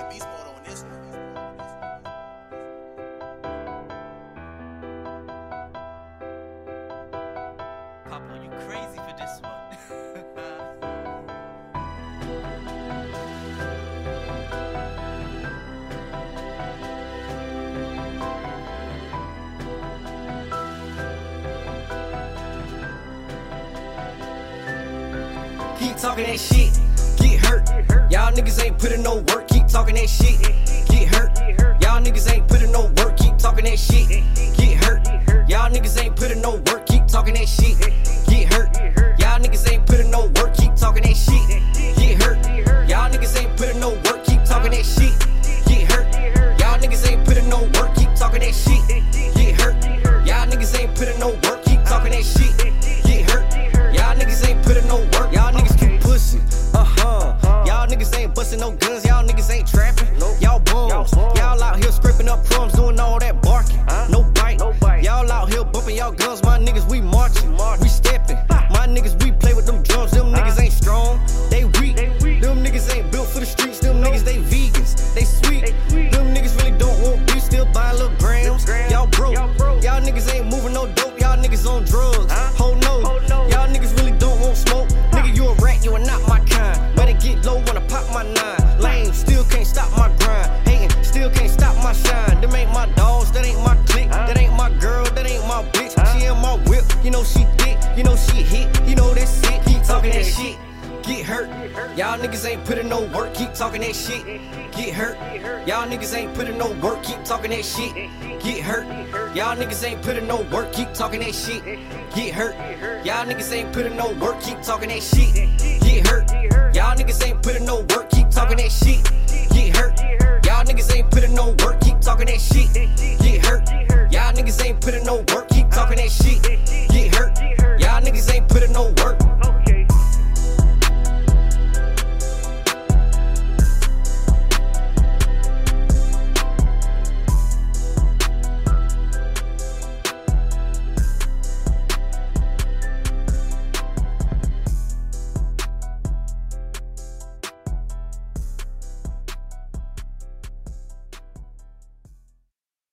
get beast mode on this one. Pablo, you crazy for this one. Keep talking that shit, get hurt. Y'all niggas ain't putting no work, keep talking that shit, get hurt. Y'all niggas ain't putting no work, keep talking that shit, get hurt. Y'all niggas ain't putting no work, keep talking that shit, get hurt. Y'all niggas ain't putting no work, keep talking that shit, get hurt. Y'all niggas ain't putting no work, keep talking that shit, get hurt. Y'all niggas ain't putting no work, keep talking that shit, get hurt. Y'all niggas ain't putting no work, keep talking that shit, get hurt. Y'all niggas ain't putting no work, y'all niggas keep pushing, Y'all niggas ain't busting no guns, y'all niggas ain't trapping, y'all bums. Y'all out here scraping up crumbs, doing all that barking, no bite. Y'all out here bumping y'all guns, my niggas we marching, we stepping. My niggas we play with them drums, them niggas ain't strong, they weak. Them niggas ain't built for the streets, them niggas they vegans, they sweet. Them niggas really don't want beef, still buying little grams. Y'all broke, y'all niggas ain't moving no dope, y'all niggas on drugs. Ho no, y'all niggas really don't want smoke. Nigga, you a rat, you are not my kind. Better get low when I pop my 9. Lame, still can't stop my grind. Hating, still can't stop my shine. Them ain't my dogs, that ain't my clique. That ain't my girl, that ain't my bitch. She in my whip, you know she thick, you know she hit, you know that's it. Keep talking that shit, get hurt. Y'all niggas ain't putting no work, keep talking that shit, get hurt. Y'all niggas ain't putting no work, keep talking that shit, get hurt. Y'all niggas ain't putting no work, keep talking that shit, get hurt. Y'all niggas ain't putting no work, keep talking that shit, get hurt. Y'all niggas ain't putting no work, keep talking that shit, get hurt. Y'all niggas ain't putting no work, keep talking that shit, get hurt. Y'all niggas ain't putting no work, keep talking that shit, get hurt. Y'all niggas ain't putting no work.